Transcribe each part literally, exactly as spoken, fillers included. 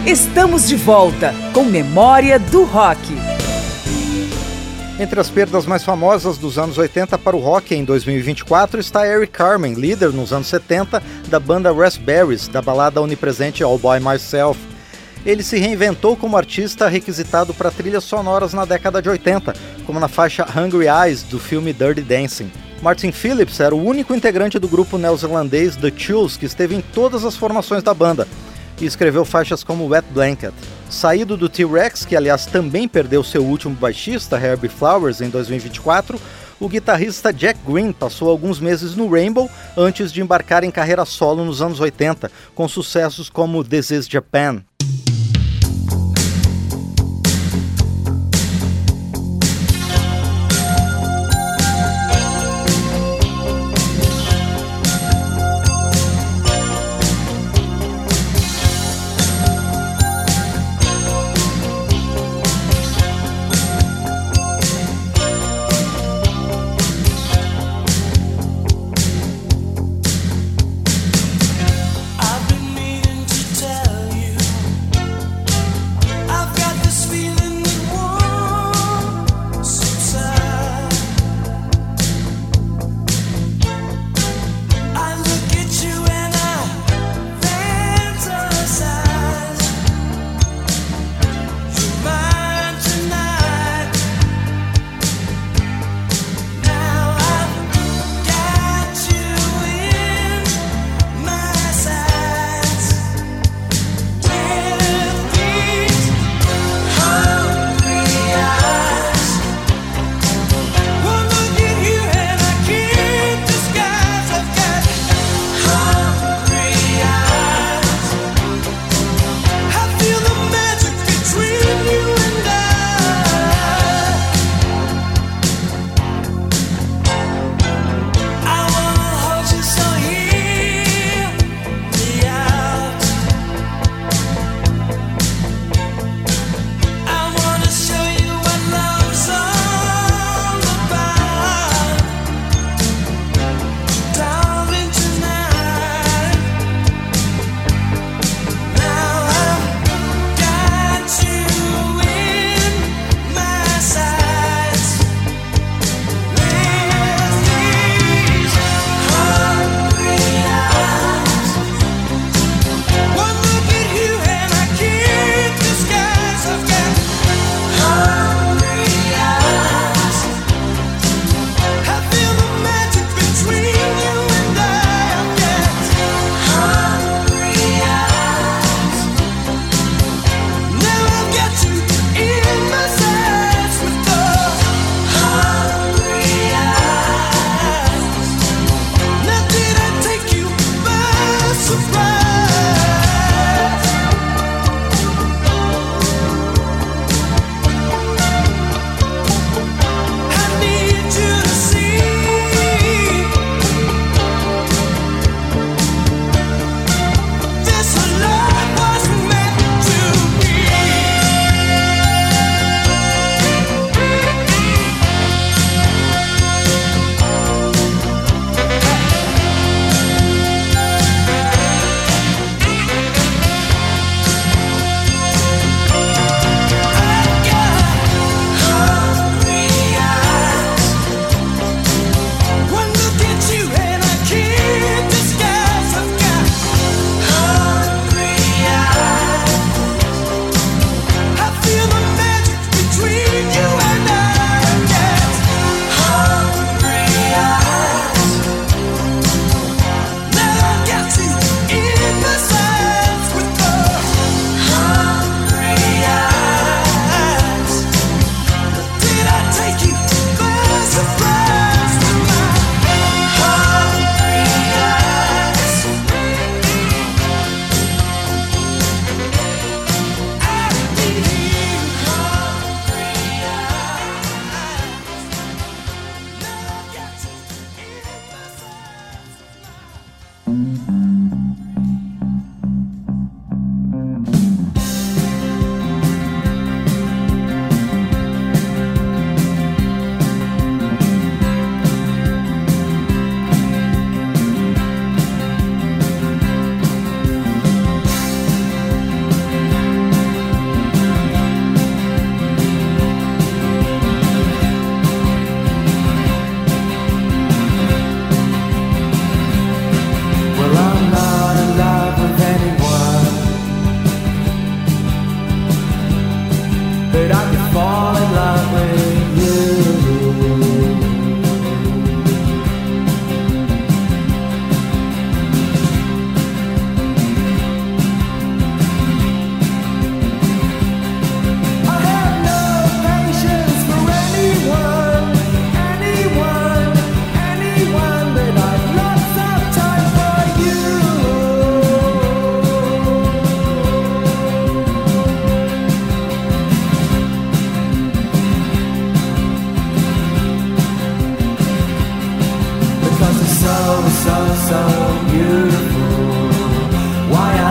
Estamos de volta com Memória do Rock. Entre as perdas mais famosas dos anos oitenta para o rock em dois mil e vinte e quatro está Eric Carmen, líder nos anos setenta da banda Raspberries, da balada onipresente All By Myself. Ele se reinventou como artista requisitado para trilhas sonoras na década de oitenta, como na faixa Hungry Eyes do filme Dirty Dancing. Martin Phillips era o único integrante do grupo neozelandês The Chills que esteve em todas as formações da banda e escreveu faixas como Wet Blanket. Saído do T-Rex, que aliás também perdeu seu último baixista, Herbie Flowers, em dois mil e vinte e quatro, o guitarrista Jack Green passou alguns meses no Rainbow antes de embarcar em carreira solo nos anos oitenta, com sucessos como This Is Japan.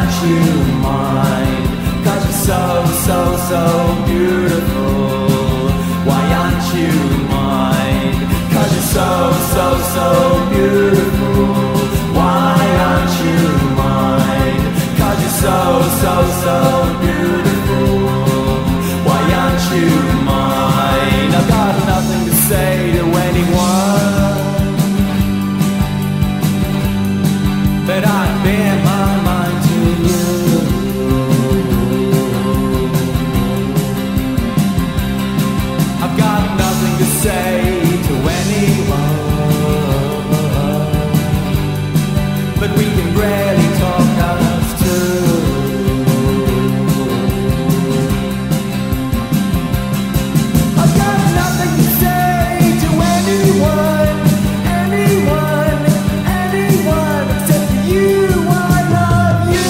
aren't you mine? 'Cause you're so, so, so beautiful. Why aren't you mine? 'Cause you're so, so, so beautiful. Why aren't you mine? 'Cause you're so, so, so beautiful. Why aren't you mine? I've got nothing to say to anyone, but I'd bear my mind to you. I've got nothing to say to anyone, but we can rarely talk us two. I've got nothing to say to anyone, anyone, anyone, except for you. I love you.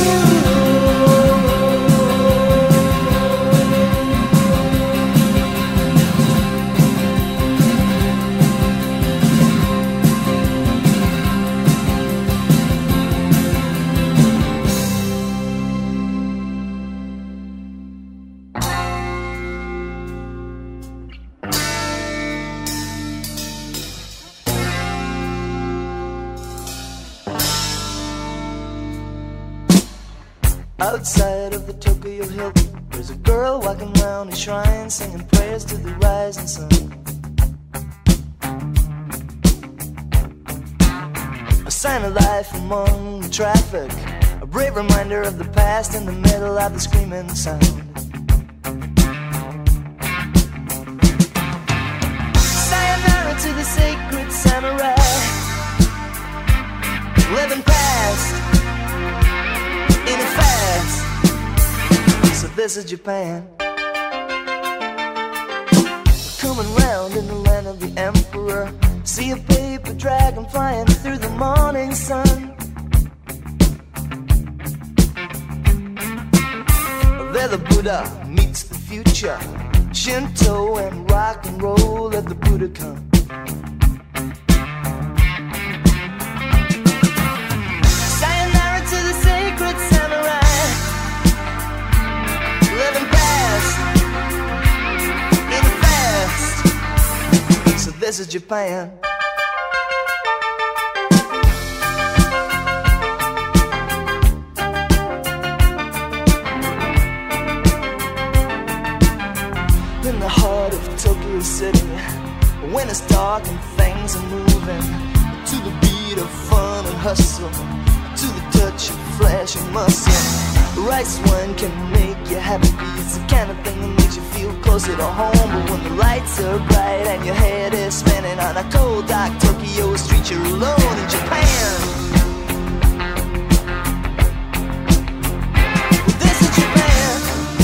Outside of the Tokyo Hilton, there's a girl walking around a shrine, singing prayers to the rising sun. A sign of life among the traffic, a brave reminder of the past in the middle of the screaming sound. Sayonara to the sacred samurai, living past in a fast. So this is Japan, coming round in the land of the emperor. See a paper dragon flying through the morning sun. There the Buddha meets the future, Shinto and rock and roll, let the Buddha come. Sayonara to the sacred samurai, living past in fast. So this is Japan. In the heart of Tokyo City, when it's dark and things are moving, to the beat of fun and hustle, to the touch of flesh and muscle. Rice wine can make you happy. It's the kind of thing that makes you feel closer to home. But when the lights are bright and your head is spinning on a cold dark Tokyo street, you're alone in Japan. Well, this is Japan.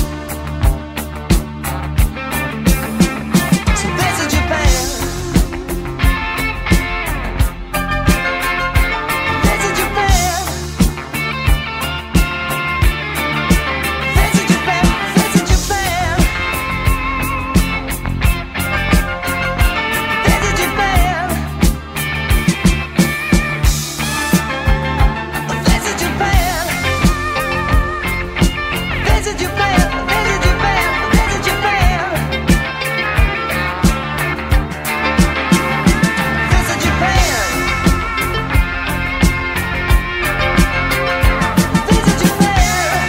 So this is Japan. This is Japan. This is Japan. This is Japan. This is Japan. This is Japan. This is Japan. This is Japan. This is Japan. This is Japan. This is Japan.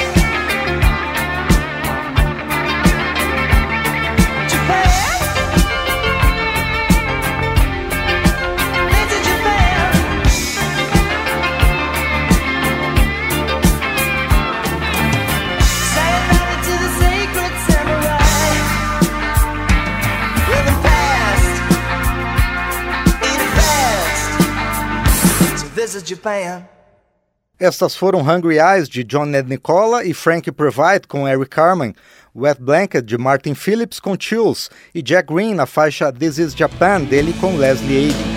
Japan. This is Japan. Sayonara to the sacred samurai, living fast in fast. So this is Japan. Estas foram Hungry Eyes, de John Ned Nicola e Frank Provide, com Eric Carmen, Wet Blanket, de Martin Phillips, com Chills, e Jack Green na faixa This Is Japan, dele com Leslie Aiden.